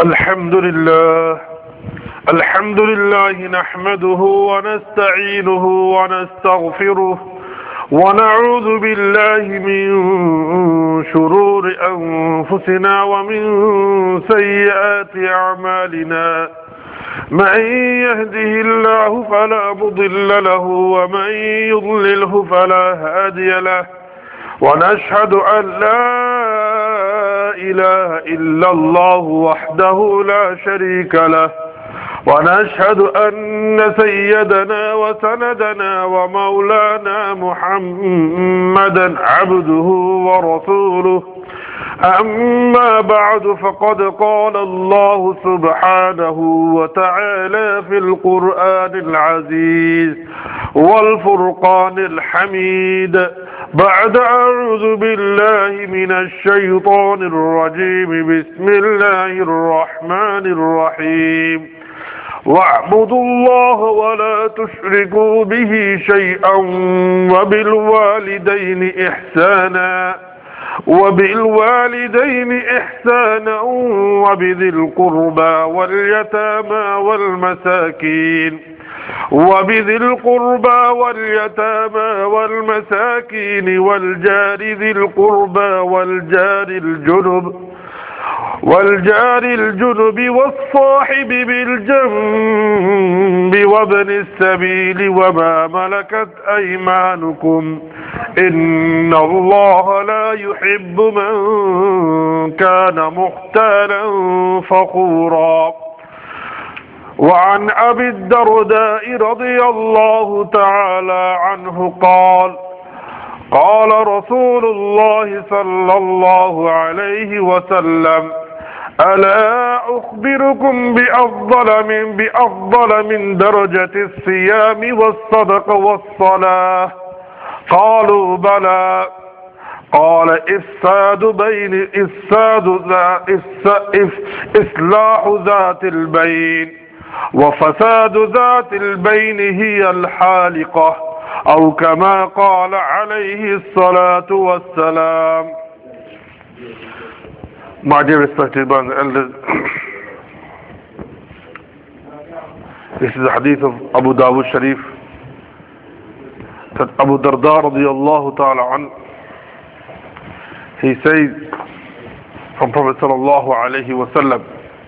الحمد لله نحمده ونستعينه ونستغفره ونعوذ بالله من شرور أنفسنا ومن سيئات أعمالنا من يهده الله فلا مضل له ومن يضلله فلا هادي له ونشهد أن لا إله إلا الله وحده لا شريك له ونشهد أن سيدنا وسندنا ومولانا محمدا عبده ورسوله أما بعد فقد قال الله سبحانه وتعالى في القرآن العزيز والفرقان الحميد بعد أعوذ بالله من الشيطان الرجيم بسم الله الرحمن الرحيم واعبدوا الله ولا تشركوا به شيئا وبالوالدين إحسانا وبذي القربى واليتامى والجار ذي القربى والجار الجنب والصاحب بالجنب وابن السبيل وما ملكت أيمانكم إن الله لا يحب من كان مختالا فخورا. وعن أبي الدرداء رضي الله تعالى عنه قال رسول الله صلى الله عليه وسلم ألا أخبركم بأفضل من درجة الصيام والصدق والصلاة قالوا بلى قال إصلاح ذات البين وفساد ذات البين هي الحالقة أو كما قال عليه الصلاة والسلام. My dear respected brothers and elders, this is the hadith of Abu Dawud Sharif, that Abu Darda radiyallahu ta'ala an, he says from Prophet sallallahu alayhi wa sallam,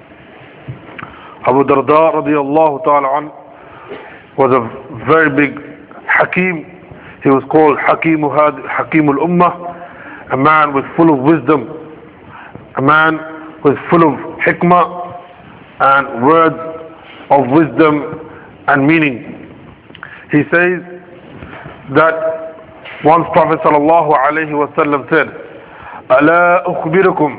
Abu Darda radiyallahu ta'ala an was a very big Hakim. He was called Hakim al-Ummah, a man with full of wisdom, a man with full of hikmah and words of wisdom and meaning. He says that once Prophet sallallahu alayhi wa sallam said, Ala ukhbirukum,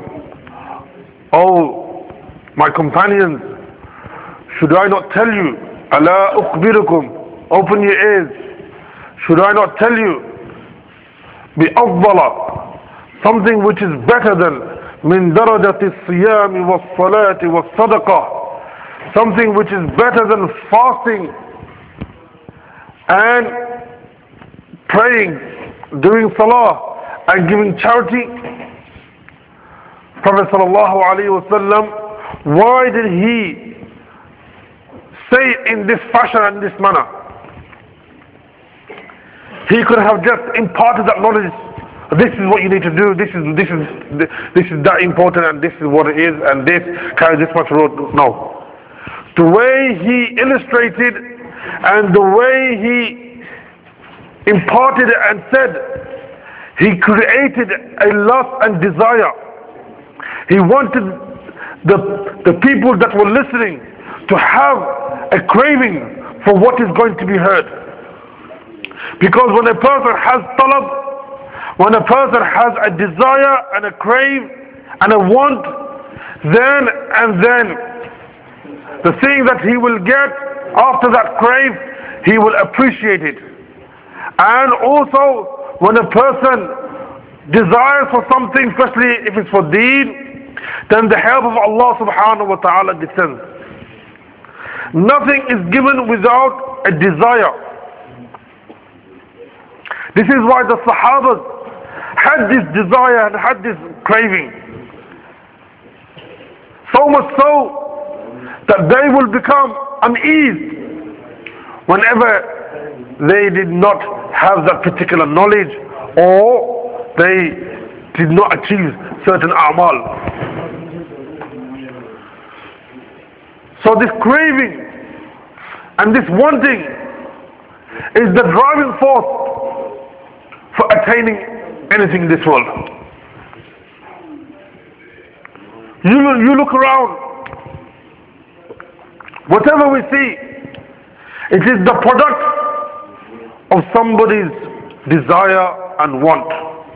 oh my companions, should I not tell you? Ala ukhbirukum, open your ears. Should I not tell you? Bi afdala, something which is better than min darajati siyami was salati was sadaqah, something which is better than fasting and praying, doing salah and giving charity. Prophet sallallahu alaihi wasallam, why did he say it in this fashion and this manner? He could have just imparted that knowledge. This is what you need to do. This is that important, and this is what it is, and this carries this much road. No. The way he illustrated and the way he imparted it and said, he created a lust and desire. He wanted the people that were listening to have a craving for what is going to be heard. Because when a person has talab, when a person has a desire and a crave and a want, then the thing that he will get after that crave, he will appreciate it. And also when a person desires for something, especially if it's for deen, then the help of Allah subhanahu wa ta'ala descends. Nothing is given without a desire. This is why the Sahabas had this desire and had this craving. So much so that they will become uneasy whenever they did not have that particular knowledge, or they did not achieve certain a'mal. So this craving and this wanting is the driving force for attaining anything in this world. You look around, whatever we see, it is the product of somebody's desire and want.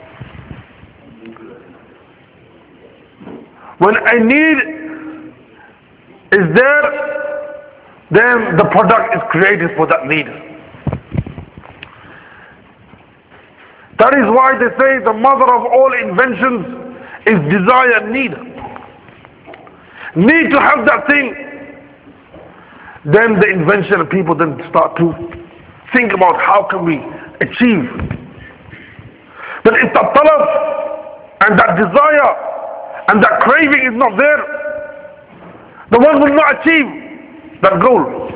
When a need is there, then the product is created for that need. That is why they say the mother of all inventions is desire and need. Need to have that thing. Then the invention of people then start to think about how can we achieve. But if the talab and that desire and that craving is not there, the one will not achieve that goal.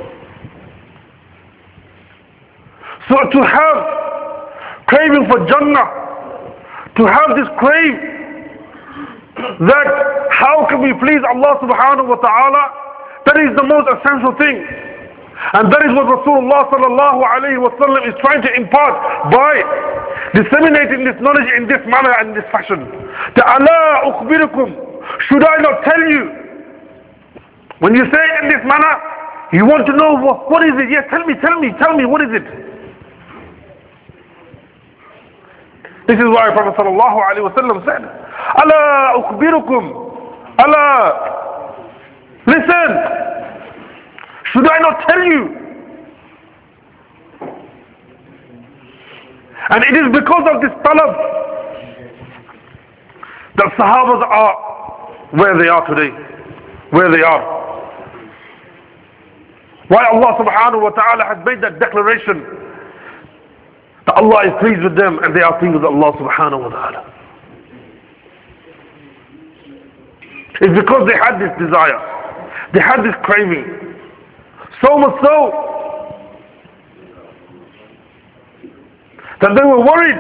So to have craving for Jannah, to have this crave that how can we please Allah subhanahu wa ta'ala, that is the most essential thing. And that is what Rasulullah sallallahu alayhi wa sallam is trying to impart by disseminating this knowledge in this manner and this fashion. Ta'ala ukhbirukum, should I not tell you? When you say it in this manner, you want to know what is it? Yes, tell me, what is it? This is why Prophet sallallahu alaihi wasallam said, "Ala ukhbirukum, ala, listen. Should I not tell you?" And it is because of this talab that Sahabas are where they are today, where they are. Why Allah subhanahu wa ta'ala has made that declaration that Allah is pleased with them and they are pleased with Allah subhanahu wa ta'ala. It's because they had this desire, they had this craving, so much so that they were worried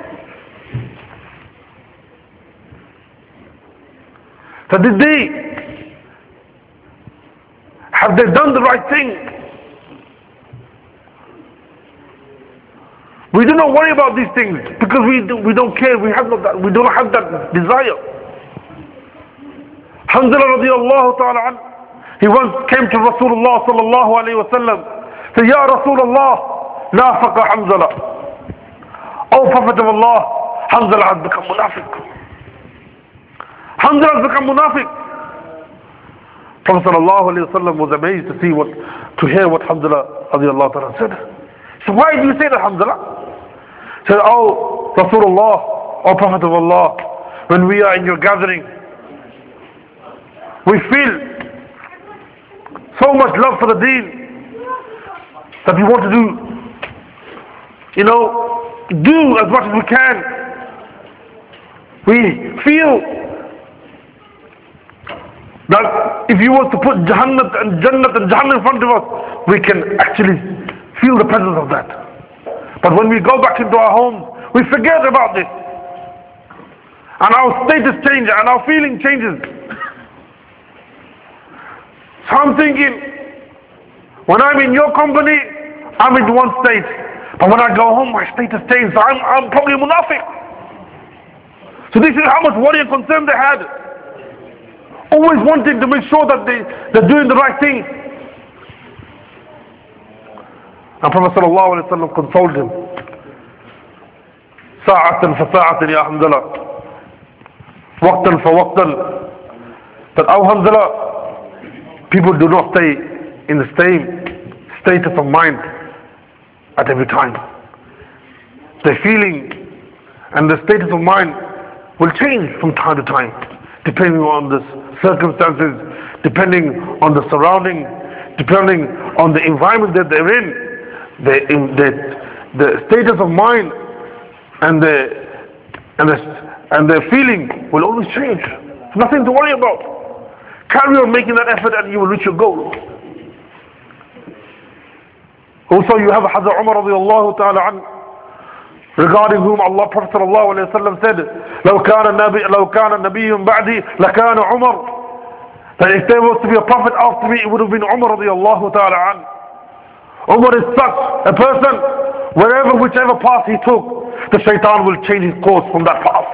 that have they done the right thing? We do not worry about these things because we don't care. We don't have that desire. Hanzala radiallahu ta'ala an, he once came to Rasulullah sallallahu alayhi wa sallam, said, Ya Rasulullah, nafaqa Hanzala. Oh Prophet of Allah, Hanzala has become munafiq. Hanzala has become munafiq. Prophet sallallahu alayhi wa sallam was amazed to hear what Hanzala radiallahu ta'ala said. So why do you say that, Hanzala? He said, oh Rasulullah, oh Prophet of Allah, when we are in your gathering, we feel so much love for the deen that we want to do as much as we can. We feel that if you were to put Jannat and Jahannam in front of us, we can actually feel the presence of that. But when we go back into our homes, we forget about this. And our status changes and our feeling changes. So I'm thinking, when I'm in your company, I'm in one state. But when I go home, my status changes. So I'm probably a munafiq. So this is how much worry and concern they had. Always wanting to make sure that they're doing the right thing. And Prophet sallallahu alayhi wa sallam consoled him. Sa'atan fa sa'atan ya Hanzala. Waqtan fa waqtan. That, oh Hanzala, people do not stay in the same status of mind at every time. Their feeling and the status of mind will change from time to time, depending on the circumstances, depending on the surrounding, depending on the environment that they're in. The status of mind and the feeling will always change. Nothing to worry about. Carry on making that effort and you will reach your goal. Also you have Hazrat Umar radiallahu ta'ala an, regarding whom Allah Prophet sallallahu alayhi wa sallam said, لو كان نبي بعدي لكان عمر. That if there was to be a prophet after me, it would have been Umar radiallahu ta'ala an. Umar is such a person, whichever path he took, the shaitan will change his course from that path.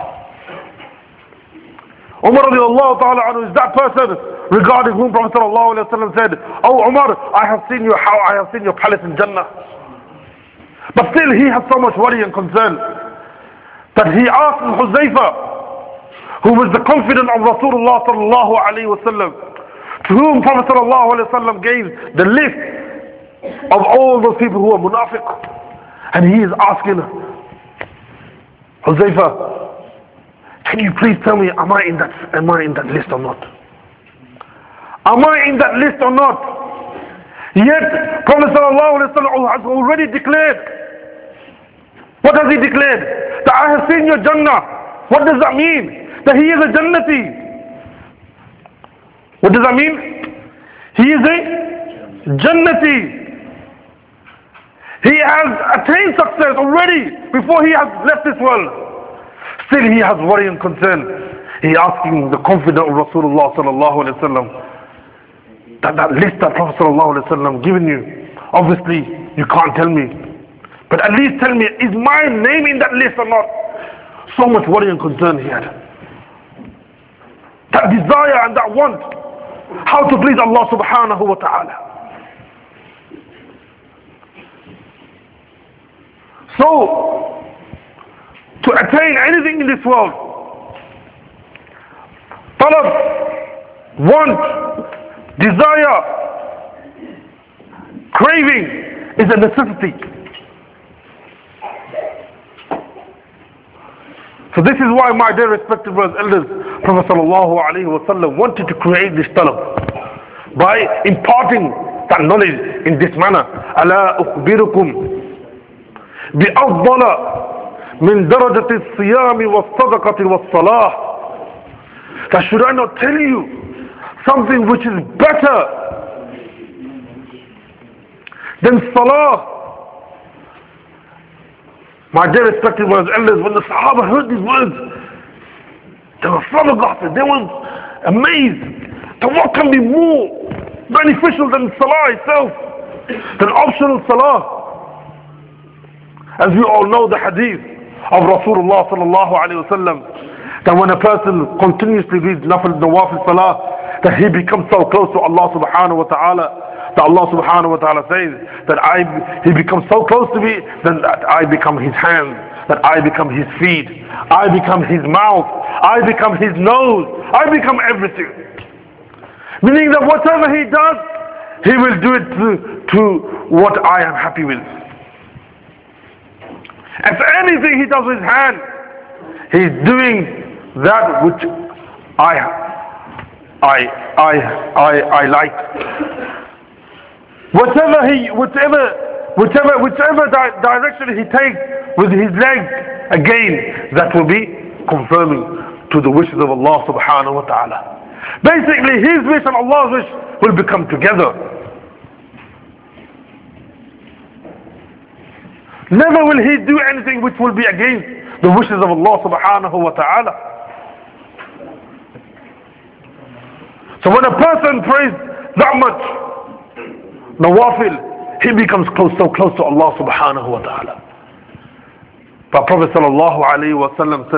Umar radiallahu ta'ala anhu is that person regarding whom Prophet sallallahu alayhi wa sallam said, "Oh Umar, I have seen your palace in Jannah." But still he has so much worry and concern that he asked Huzaifa, who was the confidant of Rasulullah sallallahu alayhi wa sallam, to whom Prophet sallallahu alayhi wa sallam gave the list of all those people who are munafiq, and he is asking Huzaifa, can you please tell me, am I in that list or not? Am I in that list or not? Yet Prophet sallallahu alayhi wa sallam has already declared. What has he declared? That I have seen your Jannah. What does that mean? That he is a Jannati. What does that mean? He is a Jannati. He has attained success already before he has left this world. Still he has worry and concern. He asking the confidant of Rasulullah sallallahu alayhi wa sallam, that list that Prophet sallallahu alayhi wa sallam given you, obviously you can't tell me, but at least tell me, is my name in that list or not? So much worry and concern he had. That desire and that want, how to please Allah subhanahu wa ta'ala. So, to attain anything in this world, talab, want, desire, craving is a necessity. So this is why, my dear respected brothers and elders, Prophet sallallahu alaihi wasallam wanted to create this talab by imparting that knowledge in this manner. ألا أخبركم بأفضل من درجة الصيام والصدقة والصلاة. That should I not tell you something which is better than salah? My dear respected brothers and elders, when the Sahaba heard these words, they were flabbergasted. They were amazed that what can be more beneficial than salah itself, than optional salah. As we all know the hadith of Rasulullah sallallahu alayhi wa sallam, that when a person continuously reads nawafil salah, that he becomes so close to Allah subhanahu wa ta'ala, that Allah subhanahu wa ta'ala says that he becomes so close to me, then that I become his hands, that I become his feet, I become his mouth, I become his nose, I become everything. Meaning that whatever he does, he will do it to what I am happy with. If anything he does with his hand, he's doing that which I like. Whichever direction he takes with his legs, again, that will be confirming to the wishes of Allah subhanahu wa ta'ala. Basically, his wish and Allah's wish will become together. Never will he do anything which will be against the wishes of Allah subhanahu wa ta'ala. So when a person prays that much nawafil, he becomes so close to Allah subhanahu wa ta'ala. But Prophet sallallahu alayhi wa sallam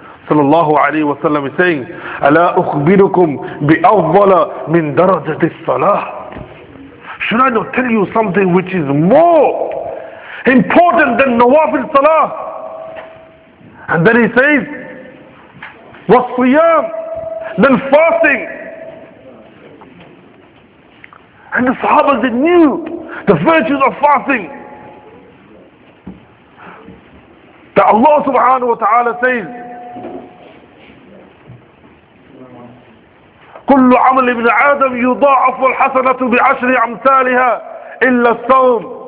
is saying, أَلَا أُخْبِرُكُمْ بِأَفْضَلَ مِنْ دَرَجَةِ الصَّلَاةِ. Should I not tell you something which is more important than nawafil salah? And then he says, وَالصِّيَامِ, then fasting. And the Sahabas, they knew the virtues of fasting. That Allah subhanahu wa ta'ala says, كل عمل ابن آدم يضاعف الحسنة بعشر أمثالها إلا الصوم.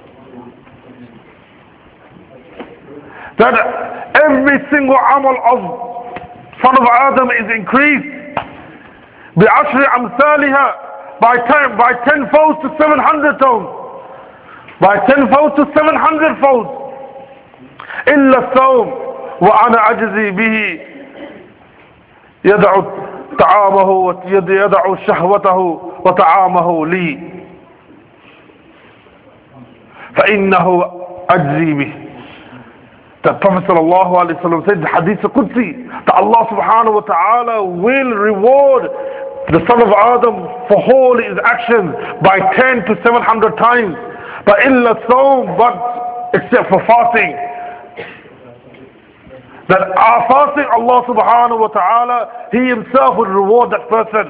That every single amal of son of Adam is increased بعشر أمثالها, by 10 folds to 700 folds, by 10 folds to 700 folds. إلا الصوم وأنا أجزي به يدع طعامه ويدع شهوته وطعامه لي فإنه أجزي به. The Prophet ﷺ said, the Hadith Qudsi, that Allah subhanahu wa ta'ala will reward the son of Adam for all his actions by 10 to 700 times. But illa sawm, but except for fasting. That our fasting, Allah subhanahu wa ta'ala, He Himself will reward that person.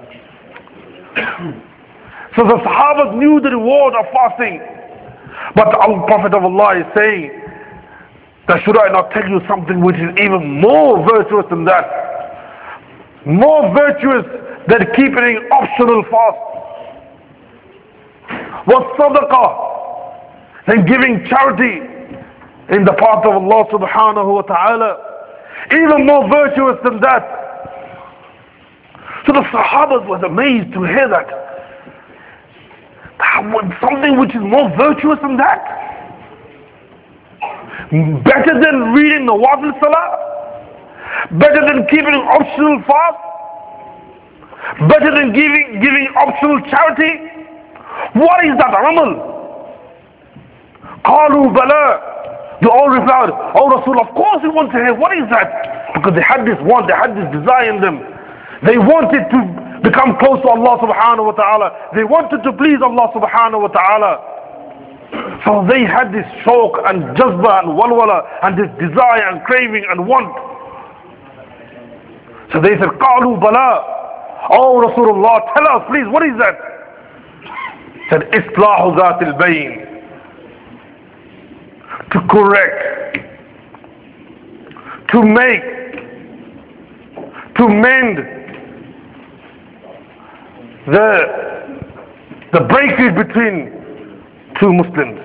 So the Sahabas knew the reward of fasting. But the Prophet of Allah is saying, that should I not tell you something which is even more virtuous than that? More virtuous than keeping optional fast. What sadaqah? Than giving charity in the path of Allah subhanahu wa ta'ala. Even more virtuous than that. So the Sahabas was amazed to hear that. Something which is more virtuous than that. Better than reading the Nawafil Salah, better than keeping optional fast, better than giving optional charity. What is that amal? Qalu bala. They all replied, oh Rasul, of course we want to hear. What is that? Because they had this want, they had this desire in them. They wanted to become close to Allah subhanahu wa ta'ala. They wanted to please Allah subhanahu wa ta'ala. So they had this shawq and jazba and walwala and this desire and craving and want. So they said, Qalu bala. Oh Rasulullah, tell us please, what is that? Said, Islahu Zatil Bayn. To correct, to make, to mend the breakage between two Muslims,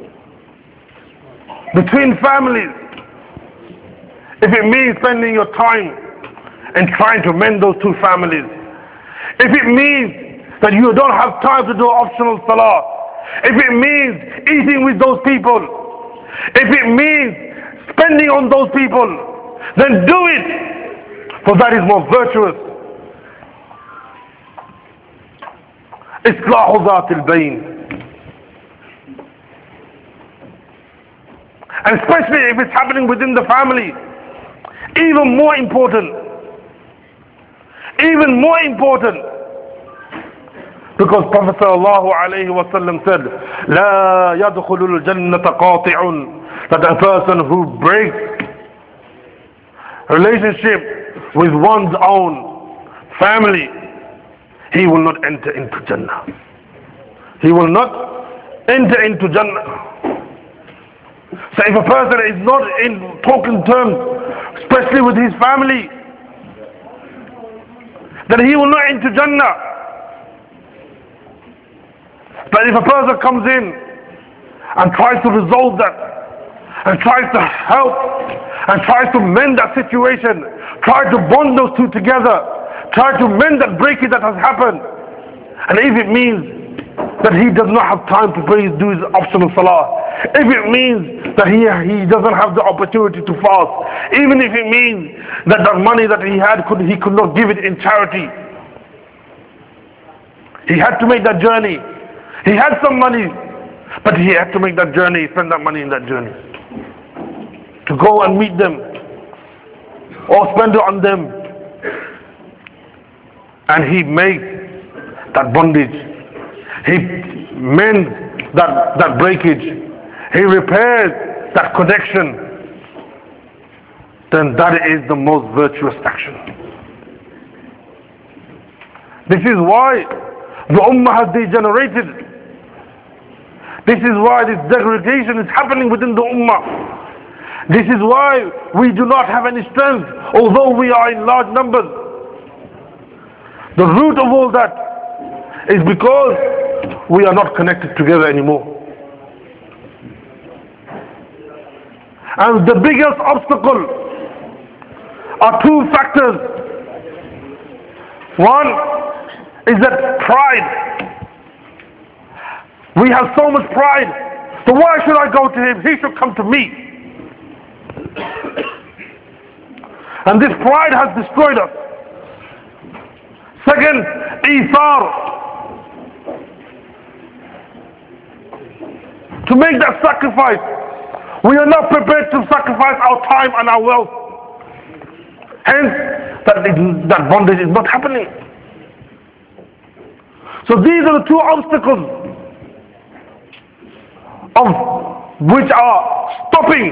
between families. If it means spending your time and trying to mend those two families, if it means that you don't have time to do optional salah, if it means eating with those people, if it means spending on those people, then do it, for that is more virtuous. Islahu Zatil Bayn. And especially if it's happening within the family, even more important. Even more important. Because Prophet sallallahu alayhi wa sallam said, لا يدخل الجنة قاطع, that a person who breaks relationship with one's own family, he will not enter into Jannah. He will not enter into Jannah. So if a person is not in talking terms, especially with his family, then he will not enter Jannah. But if a person comes in and tries to resolve that, and tries to help, and tries to mend that situation, try to bond those two together, try to mend that breakage that has happened, and if it means that he does not have time to pray, do his optional salah, if it means that he doesn't have the opportunity to fast, even if it means that the money that he had, he could not give it in charity, he had to make that journey. He had some money, but he had to make that journey, spend that money in that journey, to go and meet them, or spend it on them. And he makes that bondage, he mends that breakage, he repairs that connection, then that is the most virtuous action. This is why the ummah has degenerated. This is why this degradation is happening within the ummah. This is why we do not have any strength, although we are in large numbers. The root of all that is because we are not connected together anymore. And the biggest obstacle are two factors. One is that pride. We have so much pride. So why should I go to him? He should come to me. And this pride has destroyed us. Second, Ithar. To make that sacrifice. We are not prepared to sacrifice our time and our wealth. Hence, that bondage is not happening. So these are the two obstacles of which are stopping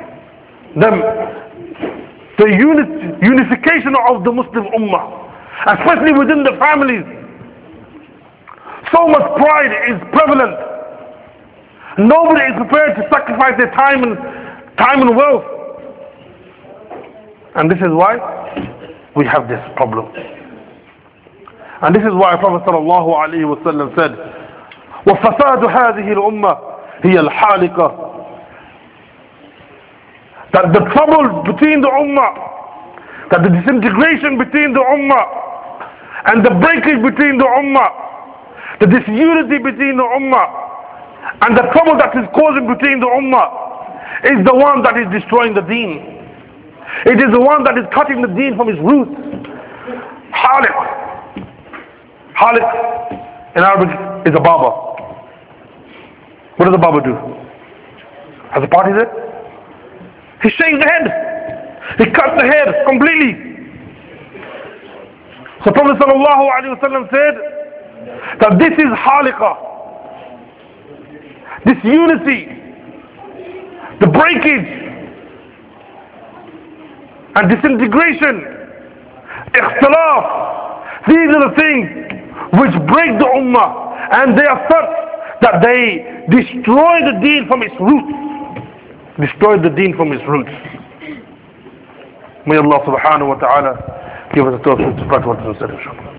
the unification of the Muslim Ummah, especially within the families. So much pride is prevalent. Nobody is prepared to sacrifice their time and wealth. And this is why we have this problem. And this is why Prophet sallallahu alaihi wasallam said, وَفَسَادُ هَذِهِ الْأُمَّةِ هِيَ الْحَالِقَةِ. That the trouble between the ummah, that the disintegration between the ummah, and the breakage between the ummah, the disunity between the ummah, and the trouble that is causing between the ummah is the one that is destroying the deen. It is the one that is cutting the deen from its roots. Haliq. Haliq in Arabic is a barber. What does a barber do? Has a party there? He shaves the head. He cuts the hair completely. So Prophet sallallahu alaihi wasallam said that this is haliqah. This unity, the breakage and disintegration, ikhtilaf, these are the things which break the ummah, and they are such that they destroy the deen from its roots. Destroy the deen from its roots. May Allah subhanahu wa ta'ala give us a tawfiq to practice what is said, inshallah.